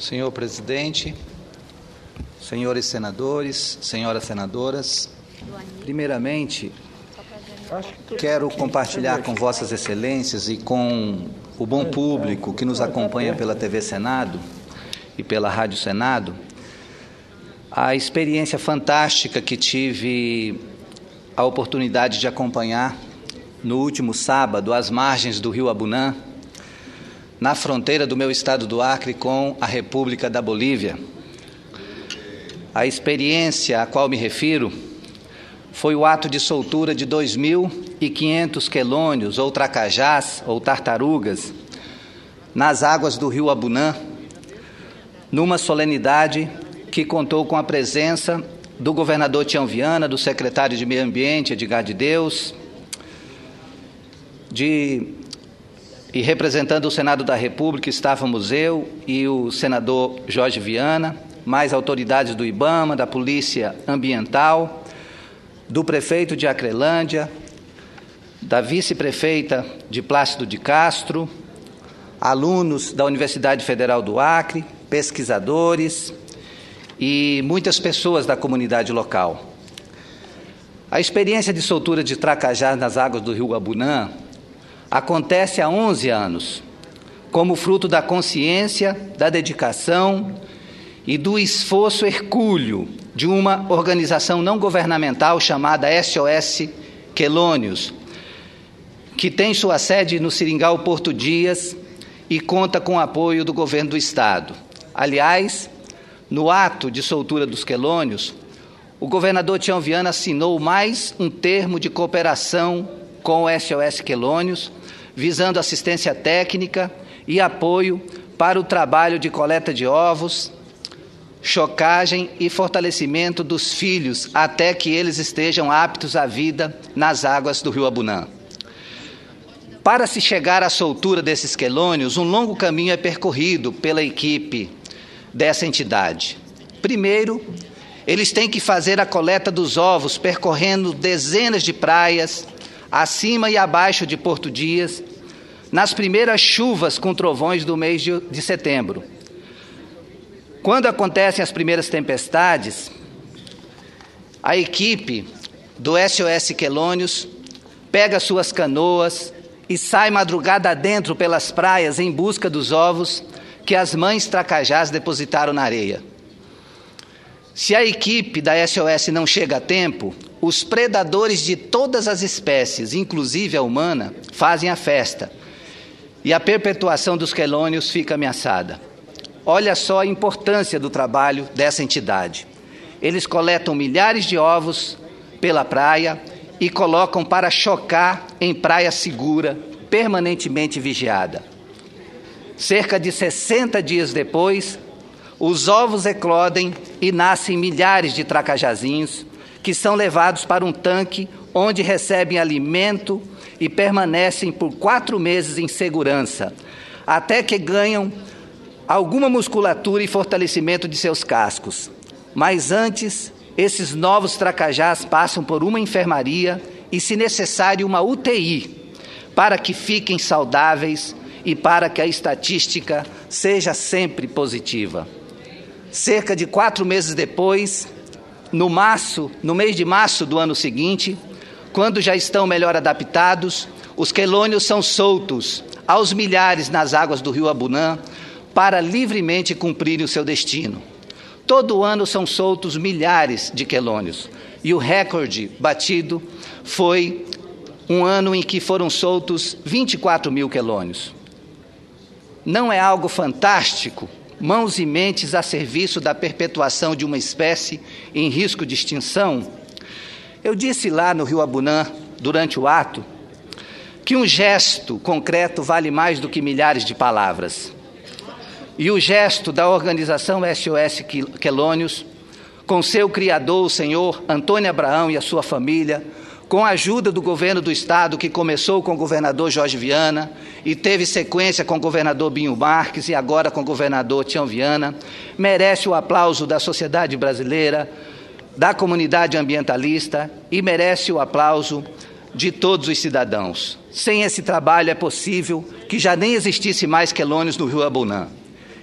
Senhor presidente, senhores senadores, senhoras senadoras, primeiramente, quero compartilhar com vossas excelências e com o bom público que nos acompanha pela TV Senado e pela Rádio Senado, a experiência fantástica que tive a oportunidade de acompanhar no último sábado, às margens do rio Abunã, na fronteira do meu estado do Acre com a República da Bolívia. A experiência a qual me refiro foi o ato de soltura de 2.500 quelônios, ou tracajás, ou tartarugas, nas águas do rio Abunã, numa solenidade que contou com a presença do governador Tião Viana, do secretário de Meio Ambiente, Edgar de Deus, e representando o Senado da República estávamos eu e o senador Jorge Viana, mais autoridades do IBAMA, da Polícia Ambiental, do prefeito de Acrelândia, da vice-prefeita de Plácido de Castro, alunos da Universidade Federal do Acre, pesquisadores e muitas pessoas da comunidade local. A experiência de soltura de tracajás nas águas do rio Abunã acontece há 11 anos, como fruto da consciência, da dedicação e do esforço hercúleo de uma organização não governamental chamada SOS Quelônios, que tem sua sede no Seringal Porto Dias e conta com o apoio do governo do estado. Aliás, no ato de soltura dos quelônios, o governador Tião Viana assinou mais um termo de cooperação com o SOS Quelônios, visando assistência técnica e apoio para o trabalho de coleta de ovos, chocagem e fortalecimento dos filhos até que eles estejam aptos à vida nas águas do rio Abunã. Para se chegar à soltura desses quelônios, um longo caminho é percorrido pela equipe dessa entidade. Primeiro, eles têm que fazer a coleta dos ovos percorrendo dezenas de praias, acima e abaixo de Porto Dias, nas primeiras chuvas com trovões do mês de setembro. Quando acontecem as primeiras tempestades, a equipe do SOS Quelônios pega suas canoas e sai madrugada adentro pelas praias em busca dos ovos que as mães tracajás depositaram na areia. Se a equipe da SOS não chega a tempo, os predadores de todas as espécies, inclusive a humana, fazem a festa e a perpetuação dos quelônios fica ameaçada. Olha só a importância do trabalho dessa entidade. Eles coletam milhares de ovos pela praia e colocam para chocar em praia segura, permanentemente vigiada. Cerca de 60 dias depois, os ovos eclodem e nascem milhares de tracajazinhos que são levados para um tanque onde recebem alimento e permanecem por 4 meses em segurança, até que ganham alguma musculatura e fortalecimento de seus cascos. Mas antes, esses novos tracajás passam por uma enfermaria e, se necessário, uma UTI, para que fiquem saudáveis e para que a estatística seja sempre positiva. Cerca de 4 meses depois, no mês de março do ano seguinte, quando já estão melhor adaptados, os quelônios são soltos aos milhares nas águas do rio Abunã para livremente cumprirem o seu destino. Todo ano são soltos milhares de quelônios e o recorde batido foi um ano em que foram soltos 24.000 quelônios. Não é algo fantástico? Mãos e mentes a serviço da perpetuação de uma espécie em risco de extinção? Eu disse lá no rio Abunã, durante o ato, que um gesto concreto vale mais do que milhares de palavras. E o gesto da organização SOS Quelônios, com seu criador, o senhor Antônio Abraão e a sua família, com a ajuda do governo do estado, que começou com o governador Jorge Viana e teve sequência com o governador Binho Marques e agora com o governador Tião Viana, merece o aplauso da sociedade brasileira, da comunidade ambientalista e merece o aplauso de todos os cidadãos. Sem esse trabalho é possível que já nem existisse mais quelônios no rio Abunã.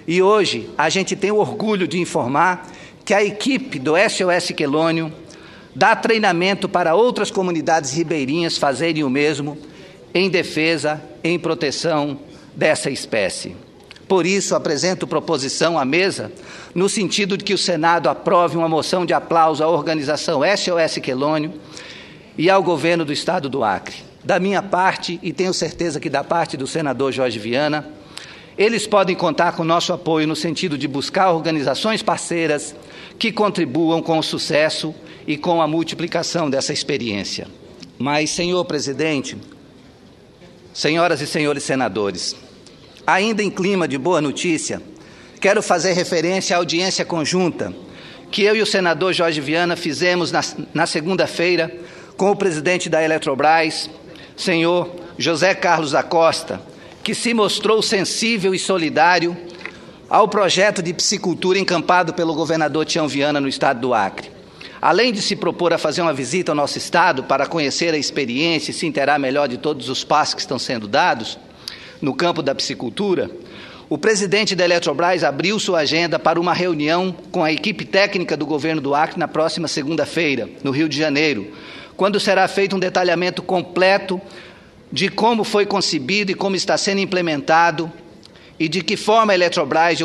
E hoje a gente tem o orgulho de informar que a equipe do SOS Quelônio dá treinamento para outras comunidades ribeirinhas fazerem o mesmo em defesa, em proteção dessa espécie. Por isso, apresento proposição à mesa no sentido de que o Senado aprove uma moção de aplauso à organização SOS Quelônio e ao governo do Estado do Acre. Da minha parte, e tenho certeza que da parte do senador Jorge Viana, eles podem contar com nosso apoio no sentido de buscar organizações parceiras que contribuam com o sucesso e com a multiplicação dessa experiência. Mas, senhor presidente, senhoras e senhores senadores, ainda em clima de boa notícia, quero fazer referência à audiência conjunta que eu e o senador Jorge Viana fizemos na segunda-feira com o presidente da Eletrobras, senhor José Carlos da Costa, que se mostrou sensível e solidário ao projeto de piscicultura encampado pelo governador Tião Viana no estado do Acre. Além de se propor a fazer uma visita ao nosso estado para conhecer a experiência e se inteirar melhor de todos os passos que estão sendo dados no campo da piscicultura, o presidente da Eletrobras abriu sua agenda para uma reunião com a equipe técnica do governo do Acre na próxima segunda-feira, no Rio de Janeiro, quando será feito um detalhamento completo de como foi concebido e como está sendo implementado e de que forma a Eletrobras e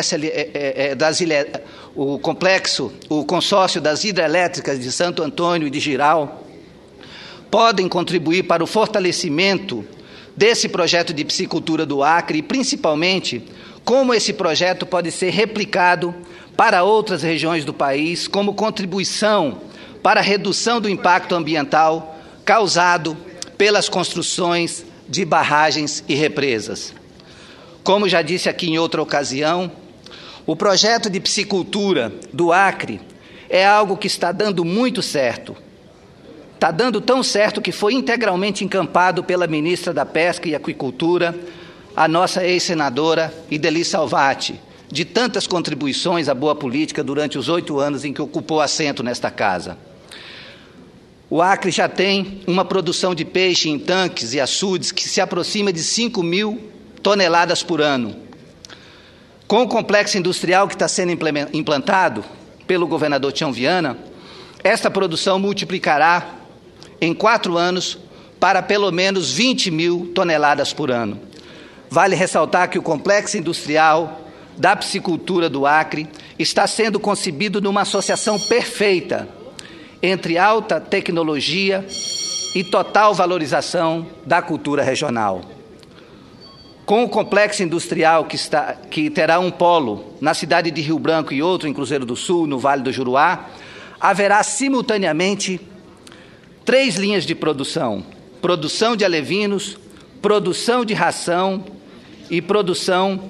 o consórcio das hidrelétricas de Santo Antônio e de Jirau podem contribuir para o fortalecimento desse projeto de piscicultura do Acre e, principalmente, como esse projeto pode ser replicado para outras regiões do país como contribuição para a redução do impacto ambiental causado pelas construções de barragens e represas. Como já disse aqui em outra ocasião, o projeto de piscicultura do Acre é algo que está dando muito certo. Está dando tão certo que foi integralmente encampado pela ministra da Pesca e Aquicultura, a nossa ex-senadora Ideli Salvati, de tantas contribuições à boa política durante os 8 anos em que ocupou assento nesta casa. O Acre já tem uma produção de peixe em tanques e açudes que se aproxima de 5.000 toneladas por ano. Com o complexo industrial que está sendo implantado pelo governador Tião Viana, esta produção multiplicará em 4 anos para pelo menos 20.000 toneladas por ano. Vale ressaltar que o complexo industrial da piscicultura do Acre está sendo concebido numa associação perfeita entre alta tecnologia e total valorização da cultura regional. Com o complexo industrial que terá um polo na cidade de Rio Branco e outro em Cruzeiro do Sul, no Vale do Juruá, haverá simultaneamente 3 linhas de produção: produção de alevinos, produção de ração e produção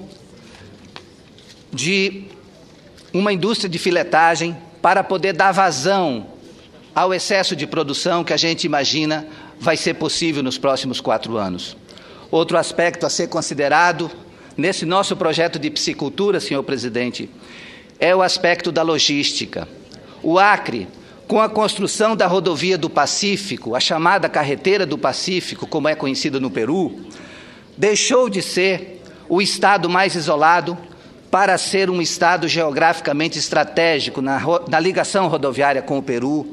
de uma indústria de filetagem para poder dar vazão ao excesso de produção que a gente imagina vai ser possível nos próximos 4 anos. Outro aspecto a ser considerado nesse nosso projeto de piscicultura, senhor presidente, é o aspecto da logística. O Acre, com a construção da rodovia do Pacífico, a chamada Carretera do Pacífico, como é conhecida no Peru, deixou de ser o estado mais isolado para ser um estado geograficamente estratégico na ligação rodoviária com o Peru.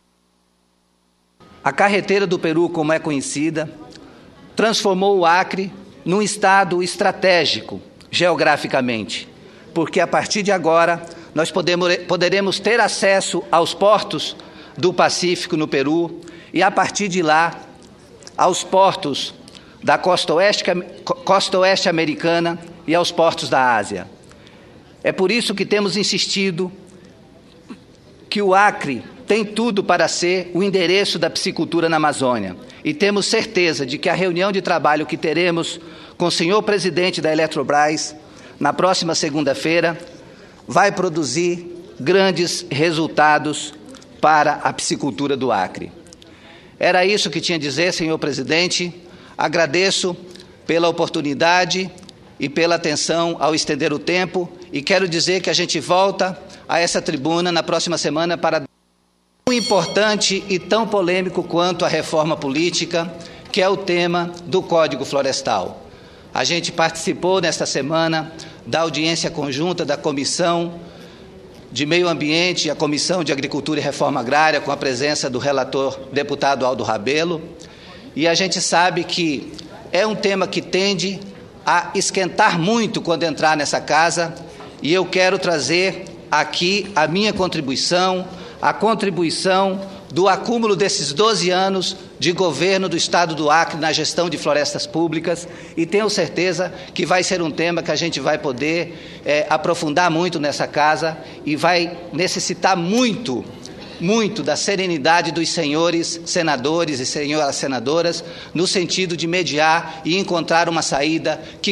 A Carretera do Peru, como é conhecida, transformou o Acre num estado estratégico geograficamente, porque a partir de agora nós poderemos ter acesso aos portos do Pacífico no Peru e, a partir de lá, aos portos da costa oeste americana e aos portos da Ásia. É por isso que temos insistido que o Acre tem tudo para ser o endereço da piscicultura na Amazônia. E temos certeza de que a reunião de trabalho que teremos com o senhor presidente da Eletrobras na próxima segunda-feira vai produzir grandes resultados para a piscicultura do Acre. Era isso que tinha a dizer, senhor presidente. Agradeço pela oportunidade e pela atenção ao estender o tempo, e quero dizer que a gente volta a essa tribuna na próxima semana para tão importante e tão polêmico quanto a reforma política, que é o tema do Código Florestal. A gente participou nesta semana da audiência conjunta da Comissão de Meio Ambiente e a Comissão de Agricultura e Reforma Agrária, com a presença do relator deputado Aldo Rabelo, e a gente sabe que é um tema que tende a esquentar muito quando entrar nessa casa, e eu quero trazer aqui a minha contribuição, a contribuição do acúmulo desses 12 anos de governo do Estado do Acre na gestão de florestas públicas, e tenho certeza que vai ser um tema que a gente vai poder aprofundar muito nessa casa e vai necessitar muito da serenidade dos senhores senadores e senhoras senadoras, no sentido de mediar e encontrar uma saída que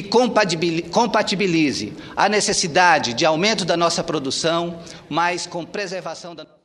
compatibilize a necessidade de aumento da nossa produção, mas com preservação da